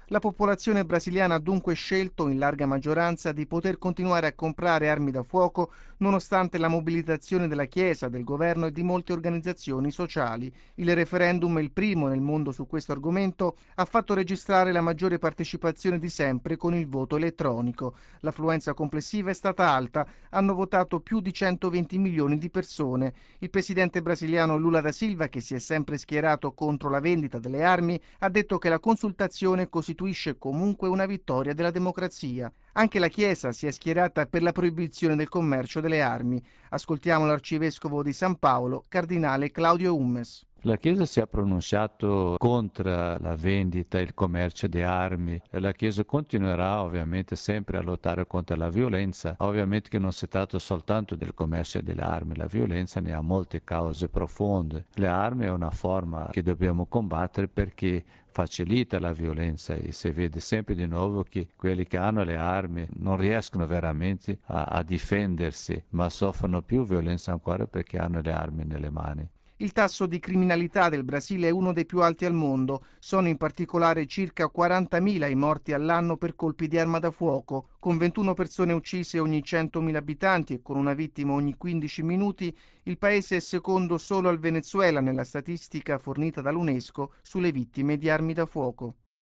La popolazione brasiliana ha dunque scelto in larga maggioranza di poter continuare a comprare armi da fuoco nonostante la mobilitazione della Chiesa, del governo e di molte organizzazioni sociali. Il referendum, il primo nel mondo su questo argomento, ha fatto registrare la maggiore partecipazione di sempre con il voto elettronico. L'affluenza complessiva è stata alta, hanno votato più di 120 milioni di persone. Il presidente brasiliano Lula da Silva, che si è sempre schierato contro la vendita delle armi, ha detto che la consultazione costituisce comunque una vittoria della democrazia. Anche la Chiesa si è schierata per la proibizione del commercio delle armi. Ascoltiamo l'arcivescovo di San Paolo, cardinale Claudio Ummes. La Chiesa si è pronunciato contro la vendita e il commercio di armi e la Chiesa continuerà ovviamente sempre a lottare contro la violenza. Ovviamente che non si tratta soltanto del commercio delle armi, la violenza ne ha molte cause profonde. Le armi è una forma che dobbiamo combattere perché facilita la violenza e si vede sempre di nuovo che quelli che hanno le armi non riescono veramente a difendersi, ma soffrono più violenza ancora perché hanno le armi nelle mani. Il tasso di criminalità del Brasile è uno dei più alti al mondo, sono in particolare circa 40.000 i morti all'anno per colpi di arma da fuoco, con 21 persone uccise ogni 100.000 abitanti e con una vittima ogni 15 minuti, il paese è secondo solo al Venezuela nella statistica fornita dall'UNESCO sulle vittime di armi da fuoco.